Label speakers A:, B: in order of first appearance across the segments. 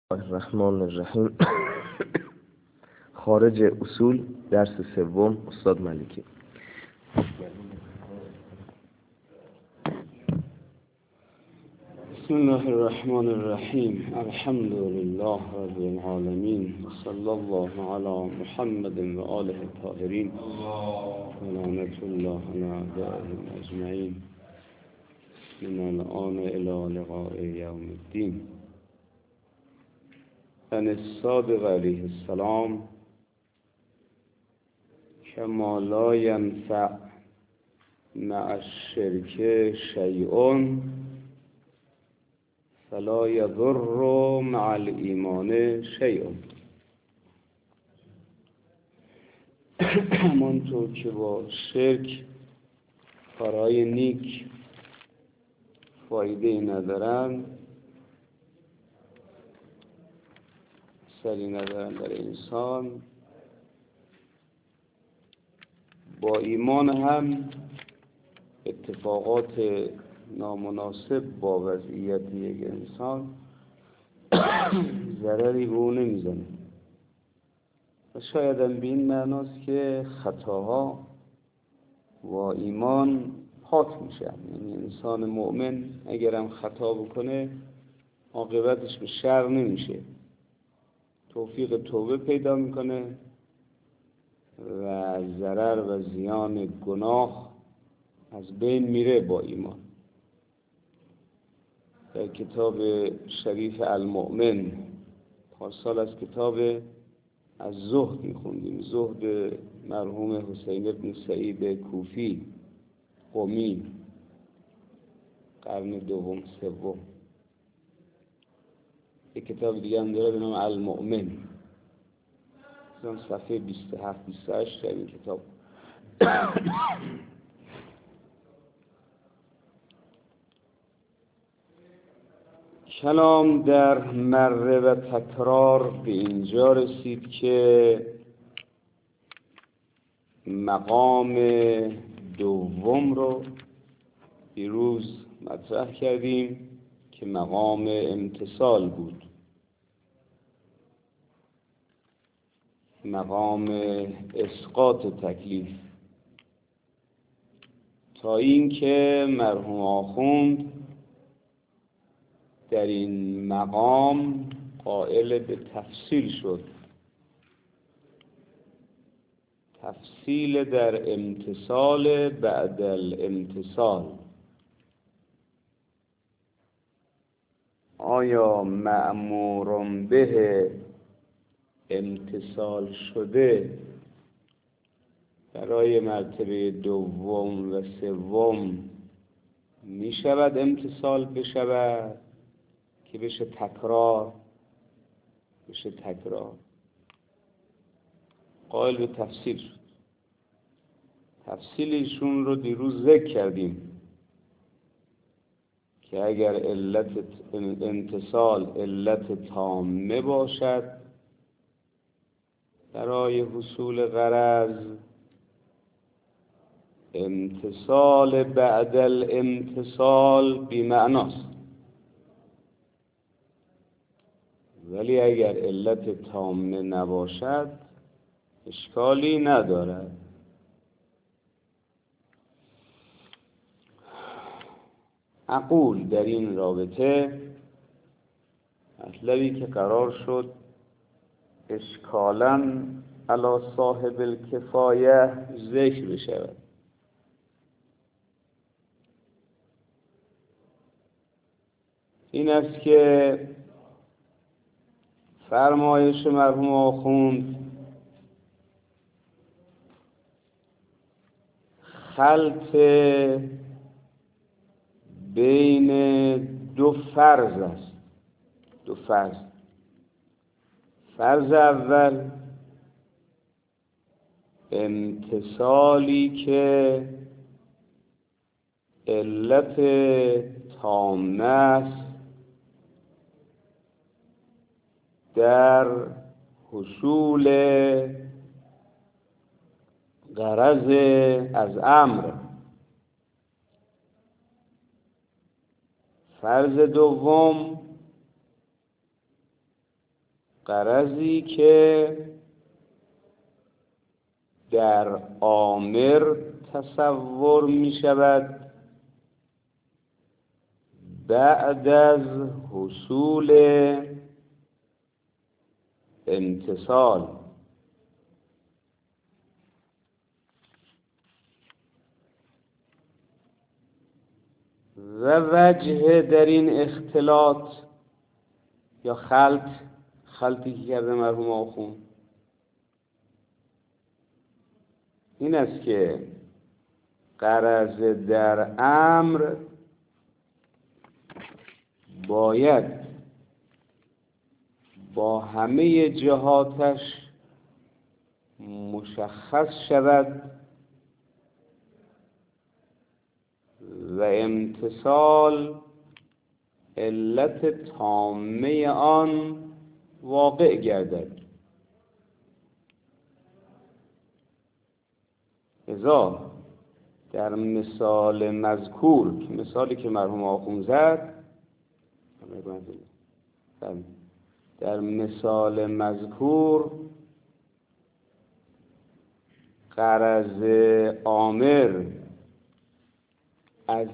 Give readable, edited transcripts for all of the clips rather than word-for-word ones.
A: الرحمن الرحیم. خارج اصول، درس سوم، استاد ملکی.
B: بسم الله الرحمن الرحیم. الحمد لله رب العالمین و صلی الله علی محمد و آله الطاهرین و لعنت الله علی اعدائهم اجمعین من الآن الی لقاء یوم الدین. عن الصادق علیه السلام کما لا ینفع مع الشرک شیء فلا یضر مع الایمان شیء. همانطور که با شرک کارهای نیک فایده ندارند، اثری ندارند در انسان، با ایمان هم اتفاقات نامناسب با وضعیت یک انسان ضرری به او نمیزنه و شاید هم به این معناست که خطاها با ایمان پاک میشن. یعنی انسان مؤمن اگرم خطا بکنه عاقبتش به شر نمیشه، توفیق توبه پیدا میکنه و ضرر و زیان گناه از بین میره با ایمان. در کتاب شریف المؤمن پارسال از کتاب از زهد میخوندیم، زهد مرحوم حسین ابن سعید کوفی قمی، قرن دوم سوم. یک کتاب دیگه هم داره به نام المؤمن، صفحه 27-28 در این کتاب. کلام در مره و تکرار به اینجا رسید که مقام دوم رو دیروز مطرح کردیم که مقام امتثال بود، مقام اسقاط تکلیف، تا اینکه مرحوم آخوند در این مقام قائل به تفصیل شد. تفصیل در امتثال بعد الامتثال. آیا مأمور به امتثال شده برای مرتبه دوم و سوم می شود امتثال بشود که بشه تکرار؟ قائل به تفصیل شد. تفصیلشون رو دیروز ذکر کردیم که اگر علت امتثال علت تامه باشد برای حصول غرض، امتثال بعد الامتثال بی‌معناست. ولی اگر علت تامه نباشد اشکالی ندارد. اقول در این رابطه مطلبی که قرار شد اشکالاً علی صاحب الکفایه ذکر بشود. این است که فرمایش مرحوم آخوند خلط بین دو فرض است. دو فرض. فرض اول امتثالی که علت تامه است در حصول غرض از امر. فرض دوم غرضی که در آمر تصور می شود بعد از حصول امتثال. و وجه در این اختلاط یا خلطی که کرده مرحوم آخوند این است که غرض در امر باید با همه جهاتش مشخص شود و امتثال علت تامه آن واقع گردد. لذا در مثال مذکور، مثالی که مرحوم آخوند زد، در مثال مذکور غرض آمر از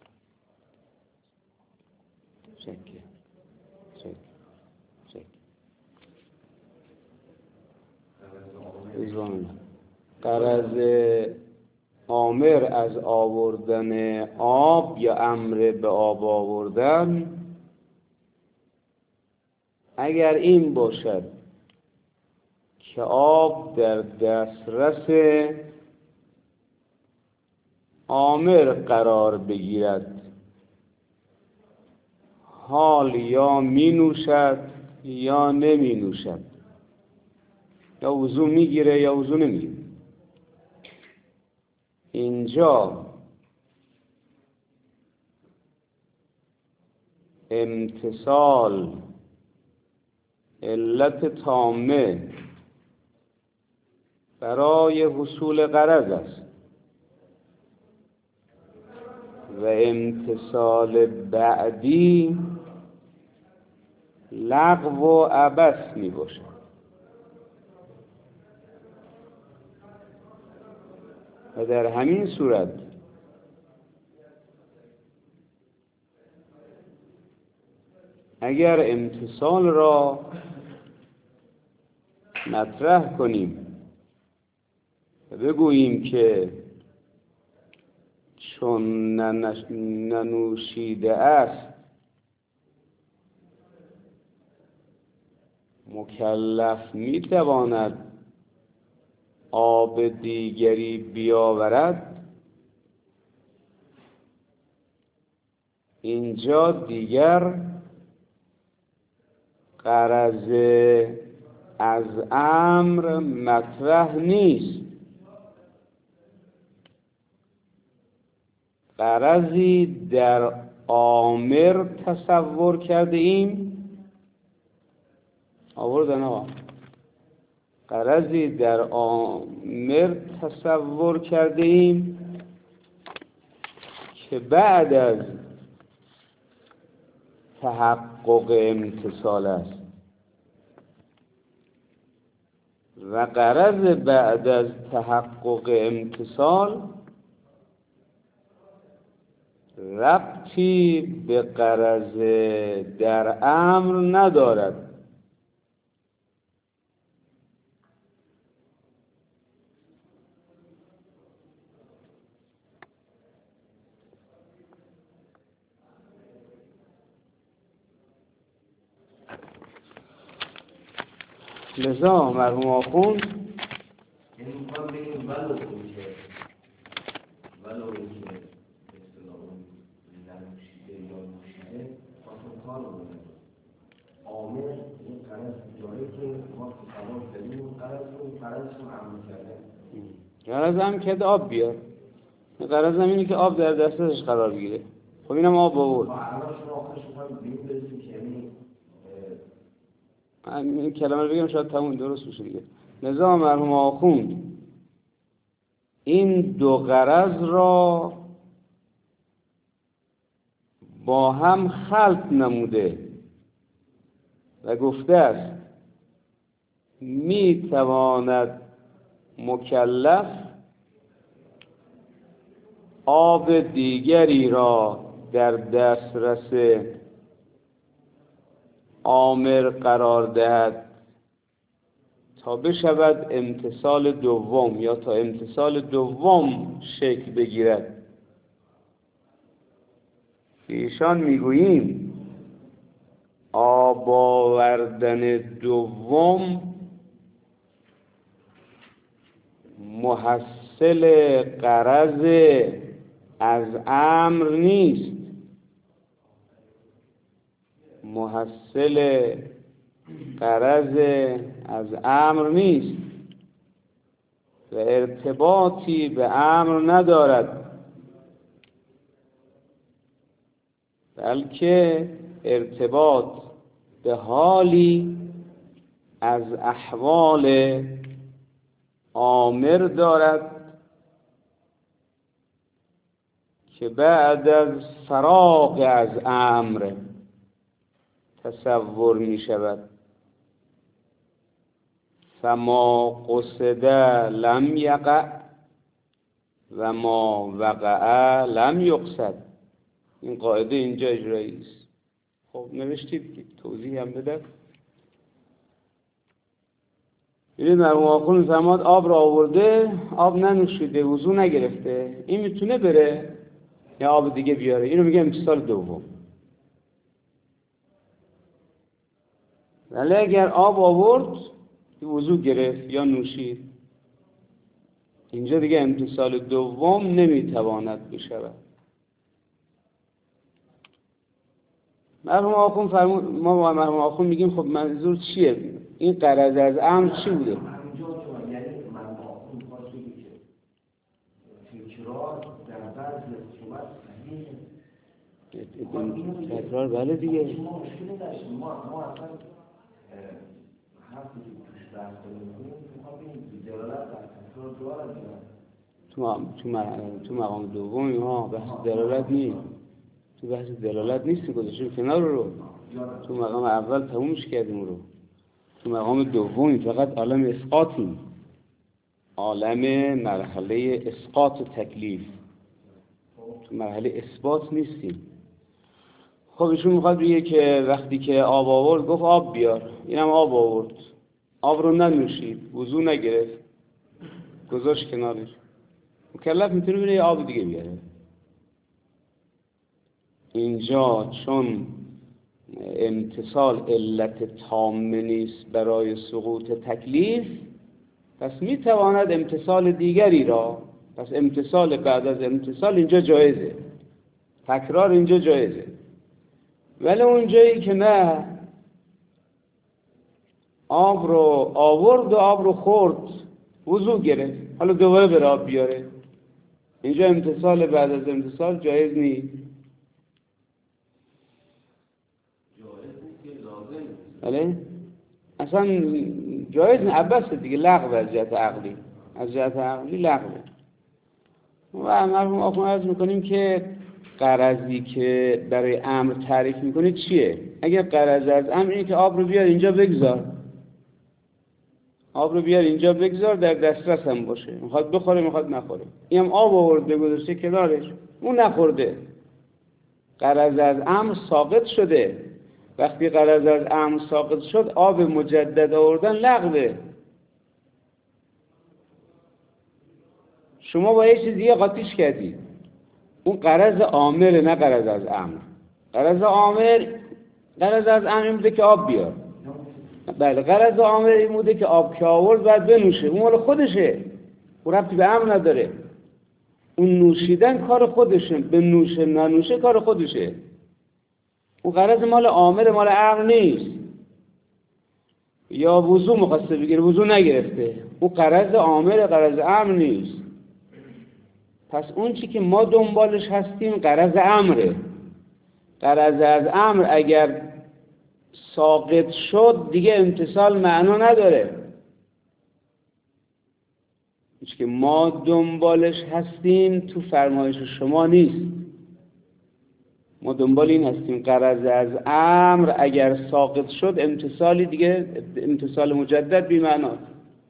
B: غرض آمر از آوردن آب یا امر به آب آوردن اگر این باشد که آب در دسترس آمر قرار بگیرد، حال یا می نوشد یا نمی نوشد، یا وضو میگیره یا وضو نمیگیره، اینجا امتثال علت تامه برای حصول غرض است و امتثال بعدی لغو و عبث می باشد. و در همین صورت اگر امتثال را مطرح کنیم و بگوییم که چون ننوشیده است مکلف میتواند آب دیگری بیاورد، اینجا دیگر غرض از امر مطرح نیست، غرضی در آمر تصور کرده ایم. آوردن آقا غرضی در آمر تصور کرده ایم که بعد از تحقق امتثال است و غرض بعد از تحقق امتثال ربطی به غرض در امر ندارد. لذا مرحوم آخوند
C: یعنی میخوام بگیم ولو اینکه اصطلاحاً ننوشیده یا نوشیده خواستم کار رو بکنم. عامل این غرض جایی که ما تصور کردیم اون غرضشون عمل کردن.
B: غرض هم که آب بیار، غرض هم اینه که آب در دستش قرار بگیره. خب اینم آب آورد.
C: الان شما آخرش میخوایم به این برسیم که
B: این کلمه رو بگم شاید تموم درست بشه دیگه. لذا مرحوم آخوند این دو غرض را با هم خلط نموده و گفته است می تواند مکلف آب دیگری را در دسترس آمر قرار دهد تا بشود امتثال دوم یا تا امتثال دوم شکل بگیرد. ایشان میگوییم آب آوردن دوم محصل غرض از امر نیست، محصل غرض از امر نیست و ارتباطی به امر ندارد، بلکه ارتباط به حالی از احوال آمر دارد که بعد از فراغ از امر تصور می شود. فما قصد لم یقع و ما وقع لم یقصد. این قاعده اینجا اجرایی است. خب نوشتید که توضیح هم بده. ببینید مرحوم آخوند فرمود آب را آورده، آب ننوشیده، وضو نگرفته، این میتونه بره یا آب دیگه بیاره؟ اینو میگه امتثال دوم. ولی اگر آب آورد وضو گرفت یا نوشید، اینجا دیگه امتثال دوم نمیتواند بشود. مرحوم آخوند فرمود، ما با مرحوم آخوند میگیم خب منظور چیه؟ این غرض از امر چی بوده؟
C: همینجا که یعنی مرحوم آخوند می‌خواد بگه که تکرار در بعضی از صورت صحیحه.
B: تکرار بله دیگه.
C: ما مشکلی داشتیم، ما اصلا حرفی که توش بحث کنیم میخوام بگیم دلالت بر تکرار دارد.
B: تو مقام دوم اینها بحث دلالت نیست. تو بحث دلالت نیستی، گذاشتیم کنار رو. تو مقام اول تمومش کردیم رو. تو مقام دوم فقط عالم اسقاطیم، عالم مرحله اسقاط و تکلیف، تو مرحله اثبات نیستیم. خب ایشون میخواد بگه که وقتی که آب آورد گفت آب بیار، اینم آب آورد، آب رو ننوشید، وضو نگرفت، گذاشت کنارش، مکلف میتونه بره یه آب دیگه بیاره. اینجا چون امتصال علت تامه نیست برای سقوط تکلیف، پس میتواند امتصال دیگری را، پس امتصال بعد از امتصال اینجا جایزه، تکرار اینجا جایزه. ولی اونجایی که نه، آب رو آورد و آب رو خورد، وضو گرفت، حالا دوباره بره آب بیاره، اینجا امتصال بعد از امتصال جایز نیست. بله؟ اصلا جایز نه، عباس دیگه لغو از جهت عقلی، از جهت عقلی لغوه. و مرحوم آخوند عرض میکنیم که غرضی که برای امر تعریف میکنه چیه؟ اگر غرض از امر اینه که آب رو بیار اینجا بگذار، آب رو بیار اینجا بگذار، در دسترس هم باشه، میخواد بخوره میخواد نخوره، این هم آب آورده گذاشته کنارش، اون نخورده، غرض از امر ساقط شده. وقتی غرض از امر ساقط شد، آب مجدد آوردن لغوه. شما با یه چیز دیگه قاطیش کردید، اون غرض عامل نه غرض از امر. غرض عامل، غرض از امر این بوده که آب بیار، بله، غرض عامل این بوده که آب که آورد باید بنوشه، اون مال خودشه، اون ربطی به امر نداره. اون نوشیدن کار خودشه، به نوشه ننوشه کار خودشه، اون غرض مال عامل، مال عقل نیست. یا وضو مخواسته بگیره وضو نگرفته، اون غرض عامل، غرض امر نیست. پس اون چی که ما دنبالش هستیم غرض امره. غرض از امر اگر ساقط شد دیگه امتصال معنا نداره. اون چی که ما دنبالش هستیم تو فرمایش شما نیست. ما دنبال این هستیم غرض از امر اگر ساقط شد امتثالی دیگه، امتثال مجدد بی معناست.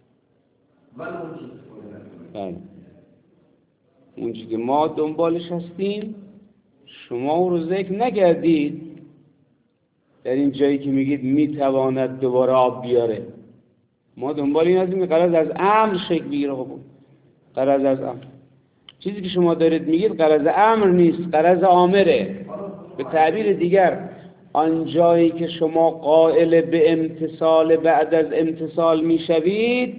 B: بله، اون چیزی که ما دنبالش هستیم شما اون رو ذکر نکردید در این جایی که میگید میتواند دوباره آب بیاره. ما دنبال این هستیم که غرض از امر شکل بگیره. خب غرض از امر، چیزی که شما دارید میگید غرض امر نیست، غرض آمره. به تعبیر دیگر آن جایی که شما قائل به امتثال بعد از امتثال میشوید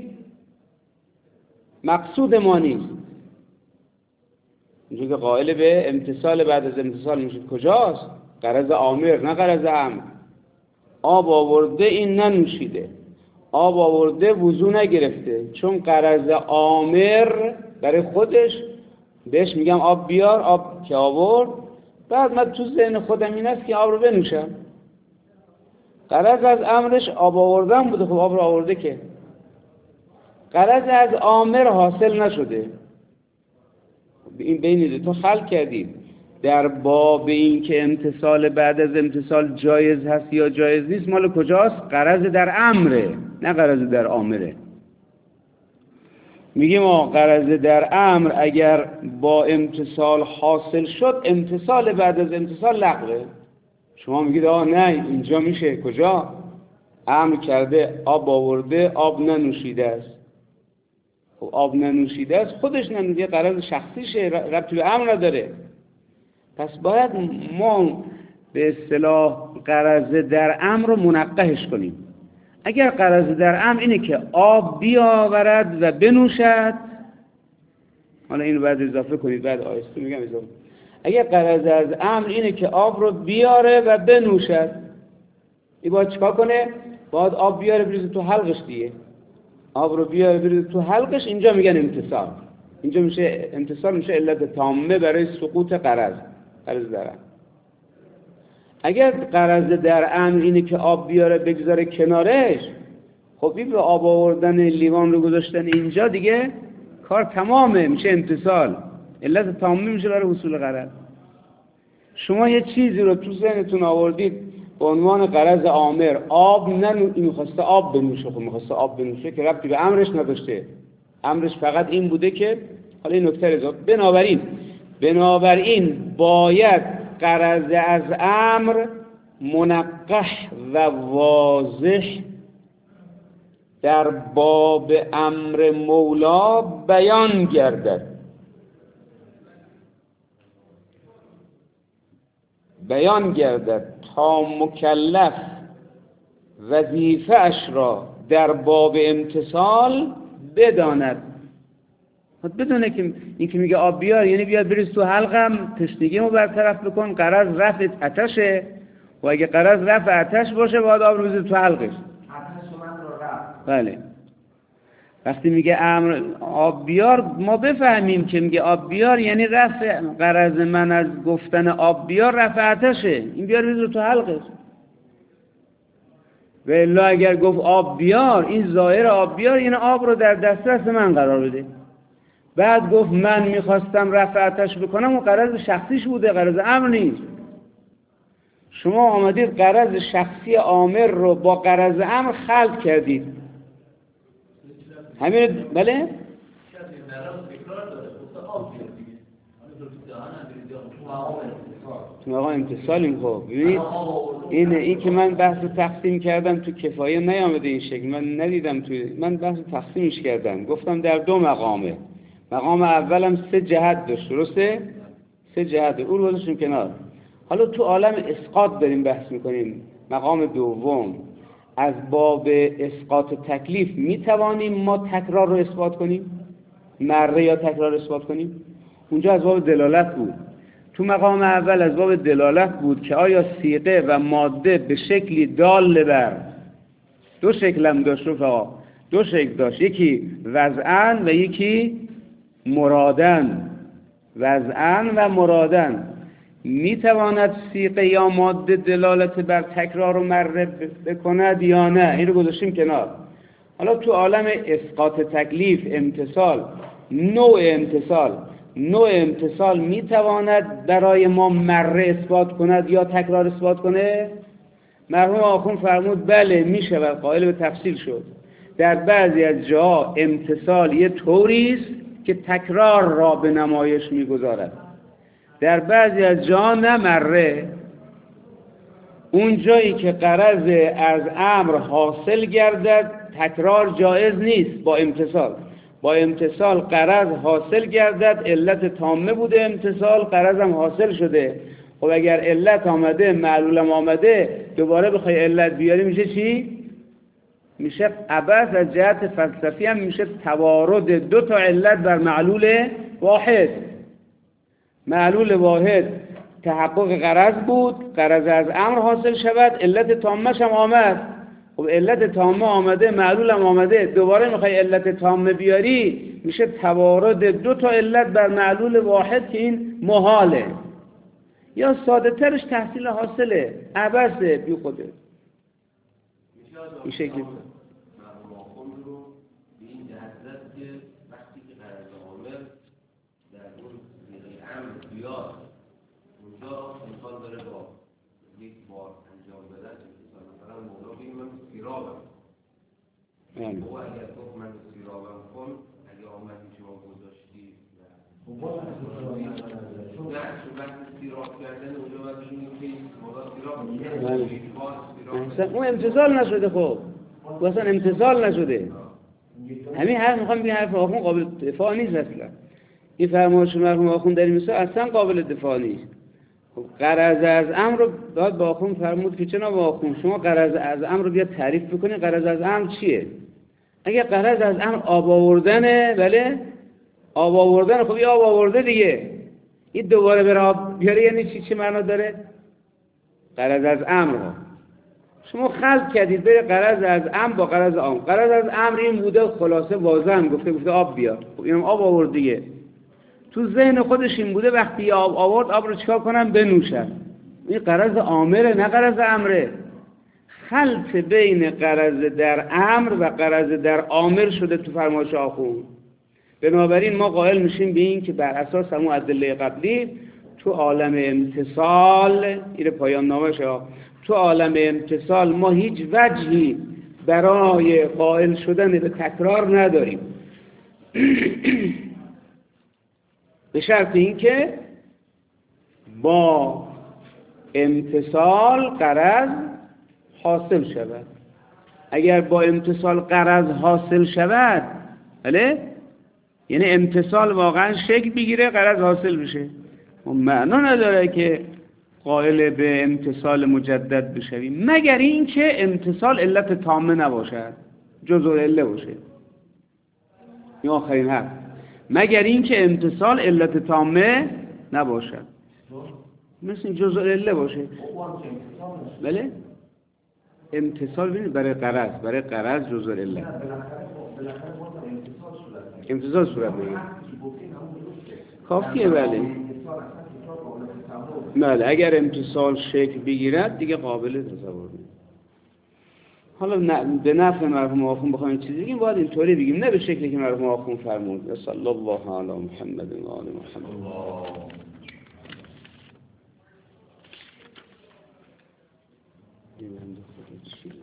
B: مقصود ما نیست. اونجایی که قائل به امتثال بعد از امتثال میشید کجاست؟ غرض آمر، نه غرض امر. آب آورده این ننوشیده، آب آورده وضو نگرفته، چون غرض آمر برای خودش بهش میگم آب بیار، آب که آورد، بعد من تو ذهن خودم این است که آب رو بنوشم. غرض از امرش آب آوردن بوده، خب آب رو آورده که غرض از آمر حاصل نشده. این بین تو خلق کردید در باب این که امتثال بعد از امتثال جایز هست یا جایز نیست، مال کجاست؟ غرض در امره، نه غرض در آمره. میگیم ما غرض در امر اگر با امتثال حاصل شد امتثال بعد از امتثال لغوه. شما میگید نه اینجا میشه، کجا؟ امر کرده آب آورده، آب ننوشیده است. خب آب ننوشیده است خودش ننوشیده، غرض شخصیشه، ربطی به امر نداره. پس باید ما به اصطلاح غرض در امر رو منقحش کنیم. اگر غرض در امر اینه که آب بیاورد و بنوشد، حالا اینو بعد اضافه کنید، بعد آیسته میگم اضافه. اگر غرض از امر اینه که آب رو بیاره و بنوشد، این باید چیکار کنه؟ باید آب بیاره بریزه تو حلقش دیگه. آب رو بیاره بریزه تو حلقش، اینجا میگن امتثال. اینجا میشه امتثال، میشه علت تامه برای سقوط غرض در امر. اگر غرض در امر اینه که آب بیاره بگذاره کنارش، خب این به آب آوردن لیوان رو گذاشتن اینجا دیگه کار تمامه، میشه امتثال، علت تامه میشه برای حصول غرض. شما یه چیزی رو تو ذهنتون آوردید به عنوان غرض آمر، آب میخواسته آب بنوشه، خب میخواسته آب بنوشه که ربطی به امرش نداشته، امرش فقط این بوده که، حالا این نکته اضافه، بنابراین باید غرض از امر منقح و واضح در باب امر مولا بیان گردد. بیان گردد تا مکلف وظیفه اش را در باب امتثال بداند. بدونه که این که میگه آب بیار یعنی بیاد بریز تو حلقم، تشنگیمو برطرف بکن، غرض رفع آتشه، و اگه غرض رفع آتش باشه باید آب رو بریز تو حلقش.
C: آتش من رو رفت.
B: بله. وقتی میگه امر آب بیار ما بفهمیم که میگه آب بیار یعنی رفع غرض من از گفتن آب بیار رفع آتشه، این بیار بریز تو حلقش. و الا اگر گفت آب بیار، این ظاهر آب بیار یعنی آب رو در دسترس من قرار بده. بعد گفت من میخواستم رفع آتش بکنم و غرض شخصیش بوده، غرض امر نیست. شما آمدید غرض شخصی آمر رو با غرض امر خلط کردید. همین بله؟ تو مقام امتثالیم. خب ببینید این که من بحث تقسیم کردم تو کفایه نیامده این شکل، من ندیدم من بحث تقسیمش کردم، گفتم در دو مقامه. مقام اولم 3 جهت داشت، درسته؟ 3 جهت، اون رو گذاشتیم کنار. حالا تو عالم اسقاط داریم بحث میکنیم. مقام دوم از باب اسقاط تکلیف میتوانیم ما تکرار رو اثبات کنیم، مره یا تکرار اثبات کنیم. اونجا از باب دلالت بود. تو مقام اول از باب دلالت بود که آیا صیغه و ماده به شکلی دال بر، دو شکل هم داشت رفقا، 2 شکل داشت، یکی وضعن و یکی مرادن. وضعن و مرادن. میتواند صیغه یا ماده دلالت بر تکرار و مره بکند یا نه، این رو گذاشتیم کنار. حالا تو عالم اسقاط تکلیف، امتثال، نوع امتثال، نوع امتصال میتواند برای ما مره اثبات کند یا تکرار اثبات کنه؟ مرحوم آخوند فرمود بله میشه و قائل به تفصیل شد. در بعضی از جاها امتصال یه طوری است که تکرار را به نمایش میگذارد، در بعضی از جاها نه مره. اون جایی که غرض از امر حاصل گردد تکرار جایز نیست. با امتصال غرض حاصل گردد، علت تامه بوده امتصال، غرضم حاصل شده. خب اگر علت آمده معلولم آمده دوباره بخوای علت بیاری میشه چی؟ میشه عبث. از جهت فلسفی هم میشه توارد دو تا علت بر معلول واحد. معلول واحد تحقق غرض بود، غرض از امر حاصل شود، علت تامه‌ش هم آمد. خب علت تامه آمده، معلولم آمده، دوباره میخوای علت تامه بیاری میشه توارد دو تا علت بر معلول واحد که این محاله. یا ساده ترش تحصیل حاصله، عبثه بی خوده. این شکلی
C: او اگر گفت من سیرابم کن، اگه آمدی شما گذاشتی نه چون وقتی سیراب کردن اونجا باید بشونیم که مولا سیراب
B: اون امتصال نشده. خب او اصلا امتصال نشده. همین حرف میخوام بگم، حرف آخوند قابل دفاع نیست اصلا. این فرمایش مرحوم آخوند در این مثال اصلا قابل دفاع نیست. خب غرض از امر رو داد با آخوند فرمود که جناب آخوند شما غرض از امر رو بیا تعریف بکنید. غرض از امر چیه؟ اگه غرض از امر آب آوردنه، بله آب آوردن، خب یه آب آورده دیگه، این دوباره بره آب بیاره یعنی چی معنا داره؟ غرض از امر شما خلق کردید بره غرض از امر با غرض عام. غرض از امر این بوده، خلاصه واضح گفته آب بیار، خب اینم آب آورد دیگه. تو ذهن خودش این بوده وقتی آب آورد آب رو چیکار کنم؟ بنوشم. این غرض عامره نه غرض امره. خلط بین غرض در امر و غرض در عامر شده تو فرمایش آخوند. بنابراین ما قائل میشیم به این که بر اساس همون ادله قبلی تو عالم امتصال، این پایان نامش ها، تو عالم امتصال ما هیچ وجهی برای قائل شدن به تکرار نداریم به شرط اینکه با امتصال غرض حاصل شود. اگر با امتصال غرض حاصل شود، بله، یعنی امتصال واقعا شکل بگیره غرض حاصل بشه، معنا نداره که قائل به امتصال مجدد بشویم، مگر اینکه امتصال علت تامه نباشد، جزء عله باشه. این آخرین حرف، مگر اینکه امتصال علت تامه نباشد، مثل جزء عله باشه. بله امتصال ببینید برای غرض جزء عله امتصال صورت بگیر کافیه. بله اگر امتصال شکل بگیرد دیگه قابل تصور نیست. حالا به نفع مرحوم آخوند بخوایم چیزی بگیم باید اینطوری بگیم، نه به شکلی که مرحوم آخوند فرمود. صلی الله علی محمد و آل محمد.